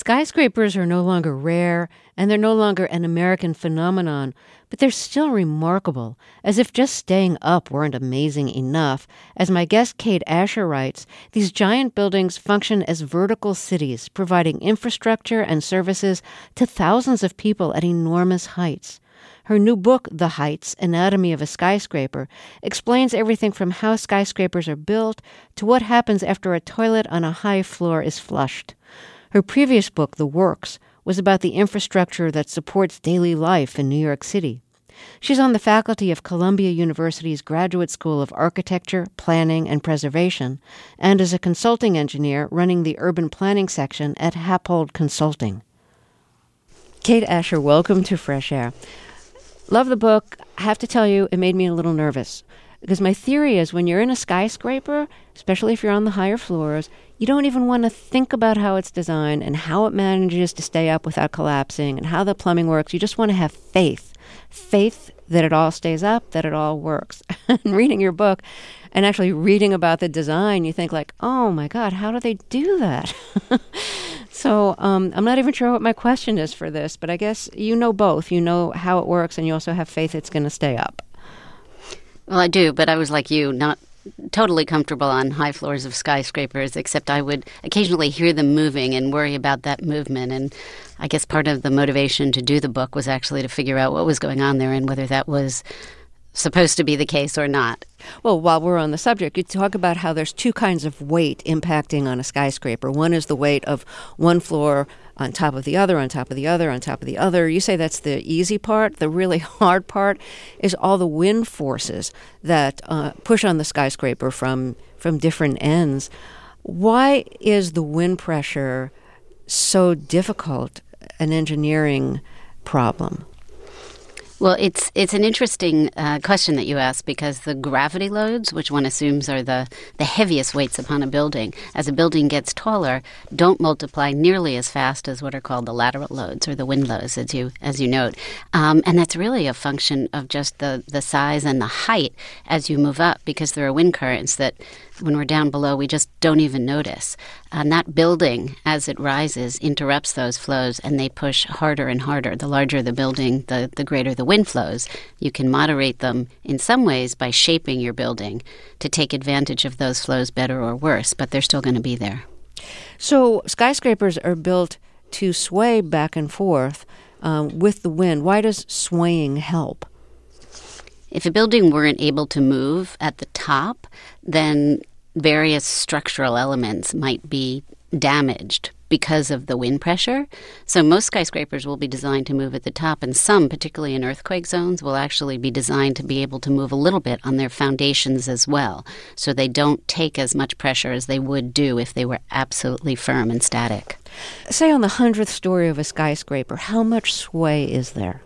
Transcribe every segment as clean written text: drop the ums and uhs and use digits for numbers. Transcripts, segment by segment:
Skyscrapers are no longer rare, and they're no longer an American phenomenon, but they're still remarkable, as if just staying up weren't amazing enough. As my guest Kate Asher writes, these giant buildings function as vertical cities, providing infrastructure and services to thousands of people at enormous heights. Her new book, The Heights, Anatomy of a Skyscraper, explains everything from how skyscrapers are built to what happens after a toilet on a high floor is flushed. Her previous book, The Works, was about the infrastructure that supports daily life in New York City. She's on the faculty of Columbia University's Graduate School of Architecture, Planning, and Preservation, and is a consulting engineer running the urban planning section at Happold Consulting. Kate Asher, welcome to Fresh Air. Love the book. I have to tell you, it made me a little nervous. Because my theory is when you're in a skyscraper, especially if you're on the higher floors, you don't even want to think about how it's designed and how it manages to stay up without collapsing and how the plumbing works. You just want to have faith. Faith that it all stays up, that it all works. And reading your book and actually reading about the design, you think like, oh my God, how do they do that? So I'm not even sure what my question is for this, but I guess you know both. You know how it works and you also have faith it's going to stay up. Well, I do, but I was like you, not totally comfortable on high floors of skyscrapers, except I would occasionally hear them moving and worry about that movement. And I guess part of the motivation to do the book was actually to figure out what was going on there and whether that was supposed to be the case or not. Well, while we're on the subject, you talk about how there's two kinds of weight impacting on a skyscraper. One is the weight of one floor on top of the other, on top of the other, on top of the other. You say that's the easy part. The really hard part is all the wind forces that push on the skyscraper from different ends. Why is the wind pressure so difficult an engineering problem? Well, it's an interesting question that you ask because the gravity loads, which one assumes are the heaviest weights upon a building, as a building gets taller, don't multiply nearly as fast as what are called the lateral loads or the wind loads, as you note. And that's really a function of just the size and the height as you move up, because there are wind currents that when we're down below, we just don't even notice. And that building, as it rises, interrupts those flows, and they push harder and harder. The larger the building, the greater the wind flows. You can moderate them in some ways by shaping your building to take advantage of those flows better or worse, but they're still going to be there. So skyscrapers are built to sway back and forth with the wind. Why does swaying help? If a building weren't able to move at the top, then various structural elements might be damaged because of the wind pressure. So most skyscrapers will be designed to move at the top, and some, particularly in earthquake zones, will actually be designed to be able to move a little bit on their foundations as well, so they don't take as much pressure as they would do if they were absolutely firm and static. Say on the 100th story of a skyscraper, how much sway is there?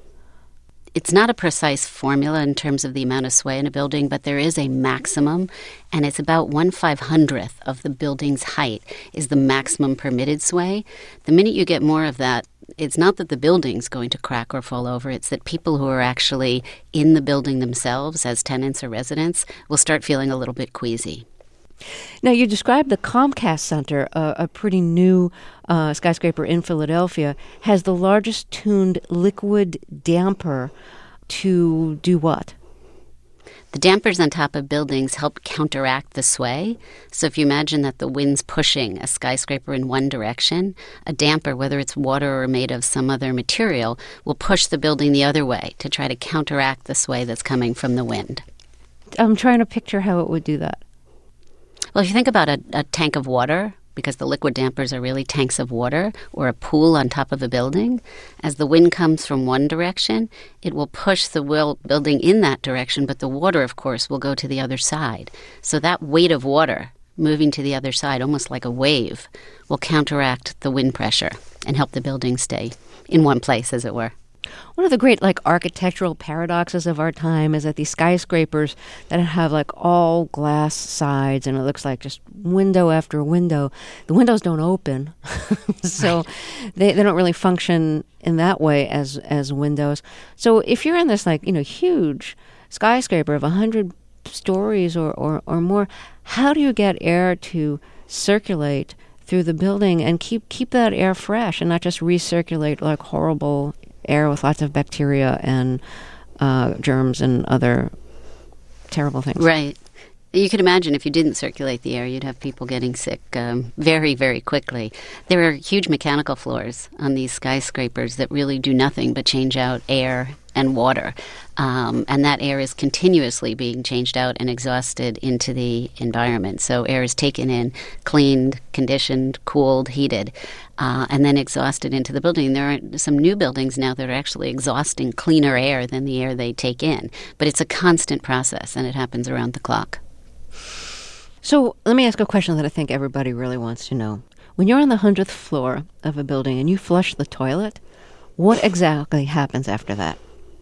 It's not a precise formula in terms of the amount of sway in a building, but there is a maximum, and it's about 1/500th of the building's height is the maximum permitted sway. The minute you get more of that, it's not that the building's going to crack or fall over, it's that people who are actually in the building themselves as tenants or residents will start feeling a little bit queasy. Now, you described the Comcast Center, a pretty new skyscraper in Philadelphia, has the largest tuned liquid damper to do what? The dampers on top of buildings help counteract the sway. So if you imagine that the wind's pushing a skyscraper in one direction, a damper, whether it's water or made of some other material, will push the building the other way to try to counteract the sway that's coming from the wind. I'm trying to picture how it would do that. Well, if you think about a tank of water, because the liquid dampers are really tanks of water, or a pool on top of a building, as the wind comes from one direction, it will push the building in that direction, but the water, of course, will go to the other side. So that weight of water moving to the other side, almost like a wave, will counteract the wind pressure and help the building stay in one place, as it were. One of the great architectural paradoxes of our time is that these skyscrapers that have all glass sides and it looks like just window after window, the windows don't open. So they don't really function in that way as windows. So if you're in this huge skyscraper of 100 stories or more, how do you get air to circulate through the building and keep that air fresh and not just recirculate like horrible air with lots of bacteria and germs and other terrible things. Right. You could imagine if you didn't circulate the air, you'd have people getting sick very, very quickly. There are huge mechanical floors on these skyscrapers that really do nothing but change out air and water. And that air is continuously being changed out and exhausted into the environment. So air is taken in, cleaned, conditioned, cooled, heated, and then exhausted into the building. There are some new buildings now that are actually exhausting cleaner air than the air they take in. But it's a constant process, and it happens around the clock. So let me ask a question that I think everybody really wants to know. When you're on the 100th floor of a building and you flush the toilet, what exactly happens after that?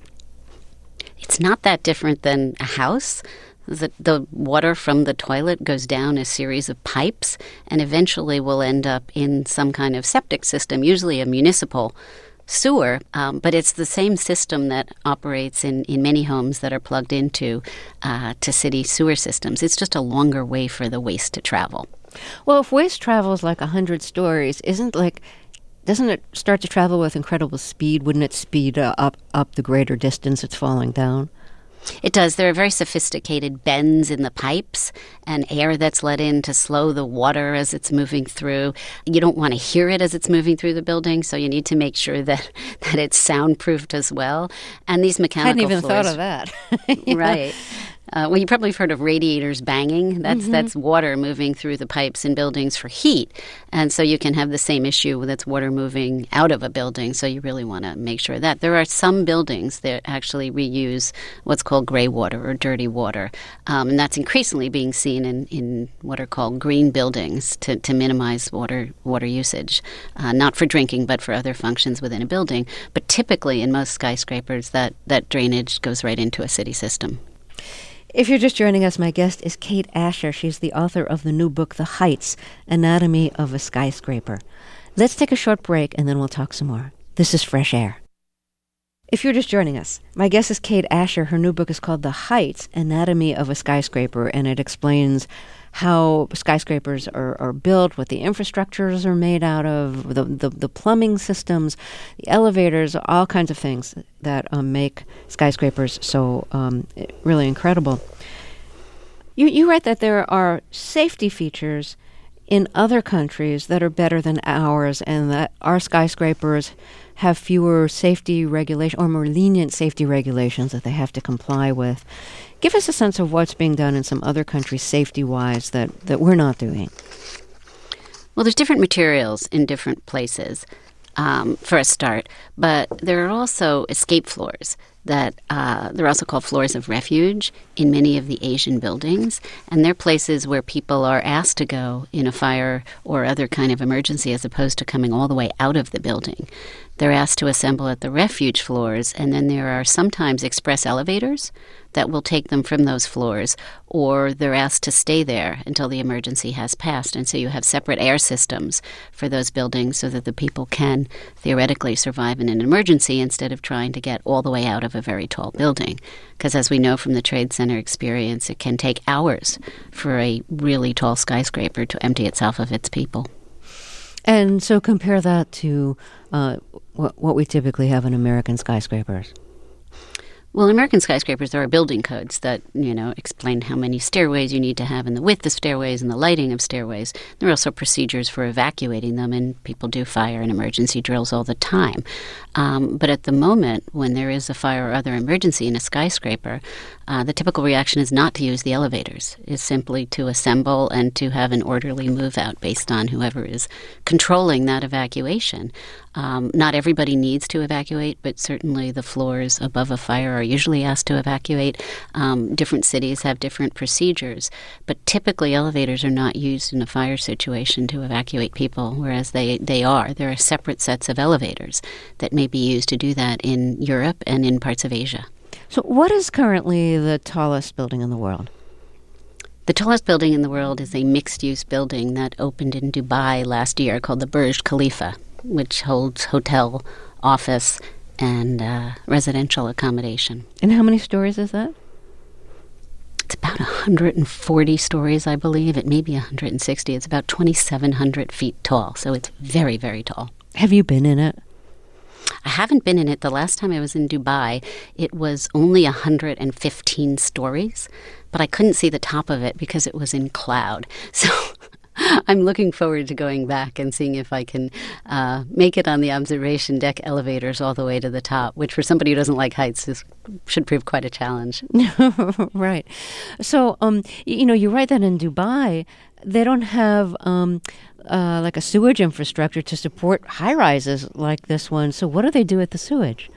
It's not that different than a house. The water from the toilet goes down a series of pipes and eventually will end up in some kind of septic system, usually a municipal sewer, but it's the same system that operates in many homes that are plugged into to city sewer systems. It's just a longer way for the waste to travel. Well, if waste travels like 100 stories, doesn't it start to travel with incredible speed? Wouldn't it speed up the greater distance it's falling down? It does. There are very sophisticated bends in the pipes and air that's let in to slow the water as it's moving through. You don't want to hear it as it's moving through the building, so you need to make sure that it's soundproofed as well. And these mechanical I hadn't even floors, thought of that. Yeah. Right. Well, you probably have heard of radiators banging. That's water moving through the pipes in buildings for heat. And so you can have the same issue that's water moving out of a building. So you really want to make sure that. There are some buildings that actually reuse what's called gray water or dirty water. And that's increasingly being seen in what are called green buildings to minimize water usage, not for drinking, but for other functions within a building. But typically in most skyscrapers, that drainage goes right into a city system. If you're just joining us, my guest is Kate Asher. She's the author of the new book, The Heights, Anatomy of a Skyscraper. Let's take a short break, and then we'll talk some more. This is Fresh Air. If you're just joining us, my guest is Kate Asher. Her new book is called The Heights, Anatomy of a Skyscraper, and it explains how skyscrapers are built, what the infrastructures are made out of, the plumbing systems, the elevators, all kinds of things that make skyscrapers so really incredible. You write that there are safety features in other countries that are better than ours, and that our skyscrapers have fewer safety regulations or more lenient safety regulations that they have to comply with. Give us a sense of what's being done in some other countries safety-wise that we're not doing. Well, there's different materials in different places, for a start, but there are also escape floors that they're also called floors of refuge in many of the Asian buildings, and they're places where people are asked to go in a fire or other kind of emergency as opposed to coming all the way out of the building. They're asked to assemble at the refuge floors, and then there are sometimes express elevators that will take them from those floors, or they're asked to stay there until the emergency has passed. And so you have separate air systems for those buildings so that the people can theoretically survive in an emergency instead of trying to get all the way out of a very tall building. Because as we know from the Trade Center experience, it can take hours for a really tall skyscraper to empty itself of its people. And so compare that to what we typically have in American skyscrapers. Well, in American skyscrapers, there are building codes that, explain how many stairways you need to have and the width of stairways and the lighting of stairways. There are also procedures for evacuating them, and people do fire and emergency drills all the time. But at the moment, when there is a fire or other emergency in a skyscraper, the typical reaction is not to use the elevators. It's simply to assemble and to have an orderly move out based on whoever is controlling that evacuation. Not everybody needs to evacuate, but certainly the floors above a fire are usually asked to evacuate. Different cities have different procedures, but typically elevators are not used in a fire situation to evacuate people, whereas they are. There are separate sets of elevators that may be used to do that in Europe and in parts of Asia. So what is currently the tallest building in the world? The tallest building in the world is a mixed-use building that opened in Dubai last year called the Burj Khalifa, which holds hotel, office, and residential accommodation. And how many stories is that? It's about 140 stories, I believe. It may be 160. It's about 2,700 feet tall, so it's very, very tall. Have you been in it? I haven't been in it. The last time I was in Dubai, it was only 115 stories, but I couldn't see the top of it because it was in cloud. So I'm looking forward to going back and seeing if I can make it on the observation deck elevators all the way to the top, which for somebody who doesn't like heights should prove quite a challenge. Right. So, you write that in Dubai, they don't have like a sewage infrastructure to support high-rises like this one. So what do they do with the sewage?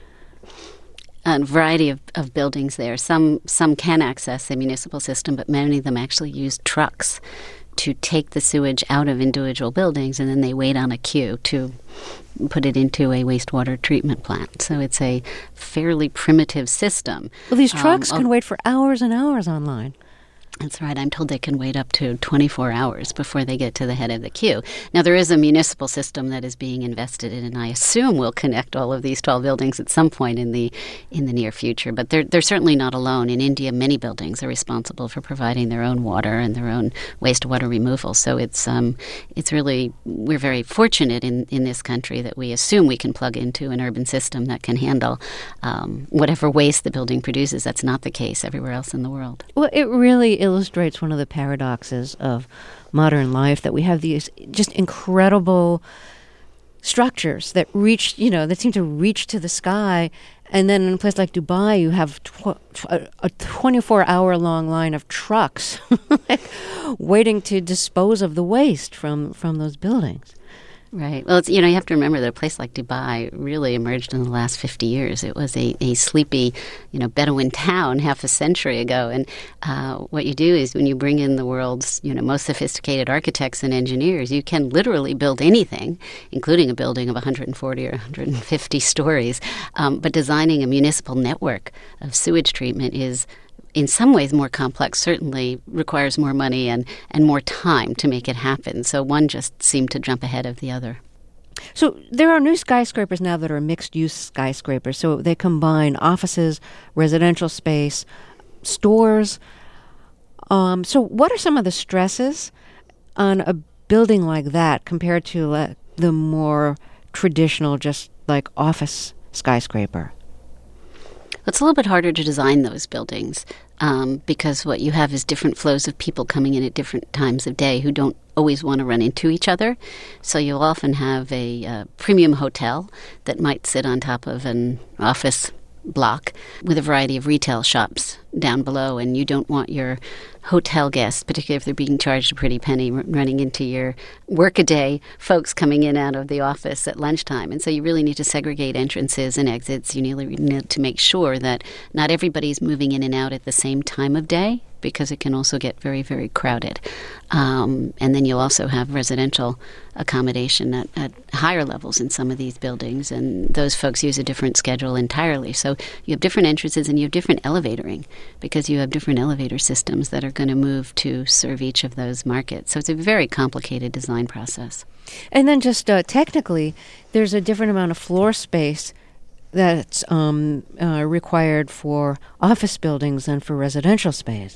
A variety of buildings there. Some can access the municipal system, but many of them actually use trucks to take the sewage out of individual buildings, and then they wait on a queue to put it into a wastewater treatment plant. So it's a fairly primitive system. Well, these trucks can wait for hours and hours online. That's right. I'm told they can wait up to 24 hours before they get to the head of the queue. Now, there is a municipal system that is being invested in, and I assume will connect all of these tall buildings at some point in the near future. But they're certainly not alone. In India, many buildings are responsible for providing their own water and their own wastewater removal. So it's really, we're very fortunate in this country that we assume we can plug into an urban system that can handle whatever waste the building produces. That's not the case everywhere else in the world. Well, it really illustrates one of the paradoxes of modern life, that we have these just incredible structures that reach, that seem to reach to the sky. And then in a place like Dubai, you have a 24-hour-long line of trucks waiting to dispose of the waste from those buildings. Right. Well, you have to remember that a place like Dubai really emerged in the last 50 years. It was a sleepy, Bedouin town half a century ago. And what you do is when you bring in the world's, most sophisticated architects and engineers, you can literally build anything, including a building of 140 or 150 stories. But designing a municipal network of sewage treatment is in some ways more complex, certainly requires more money and more time to make it happen. So one just seemed to jump ahead of the other. So there are new skyscrapers now that are mixed-use skyscrapers. So they combine offices, residential space, stores. So what are some of the stresses on a building like that compared to the more traditional, just like office skyscraper? It's a little bit harder to design those buildings because what you have is different flows of people coming in at different times of day who don't always want to run into each other. So you'll often have a premium hotel that might sit on top of an office block with a variety of retail shops down below, and you don't want your hotel guests, particularly if they're being charged a pretty penny, running into your workaday folks coming in out of the office at lunchtime. And so you really need to segregate entrances and exits. You need to make sure that not everybody's moving in and out at the same time of day, because it can also get very, very crowded. And then you'll also have residential accommodation at higher levels in some of these buildings, and those folks use a different schedule entirely. So you have different entrances and you have different elevatoring, because you have different elevator systems that are going to move to serve each of those markets. So it's a very complicated design process. And then just technically, there's a different amount of floor space that's required for office buildings than for residential space.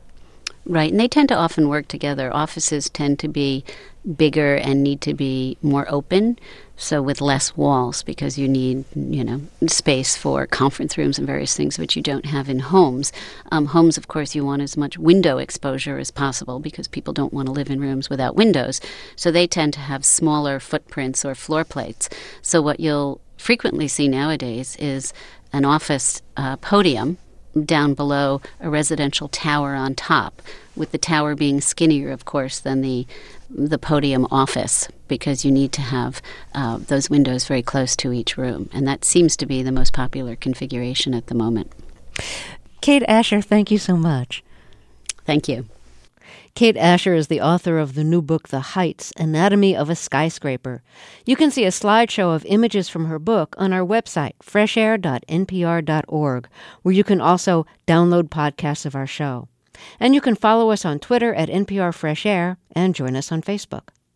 Right, and they tend to often work together. Offices tend to be bigger and need to be more open, so with less walls, because you need, space for conference rooms and various things which you don't have in homes. Homes, of course, you want as much window exposure as possible because people don't want to live in rooms without windows. So they tend to have smaller footprints or floor plates. So what you'll frequently see nowadays is an office podium down below a residential tower on top, with the tower being skinnier, of course, than the podium office, because you need to have those windows very close to each room. And that seems to be the most popular configuration at the moment. Kate Asher, thank you so much. Thank you. Kate Asher is the author of the new book, The Heights, Anatomy of a Skyscraper. You can see a slideshow of images from her book on our website, freshair.npr.org, where you can also download podcasts of our show. And you can follow us on Twitter at NPR Fresh Air and join us on Facebook.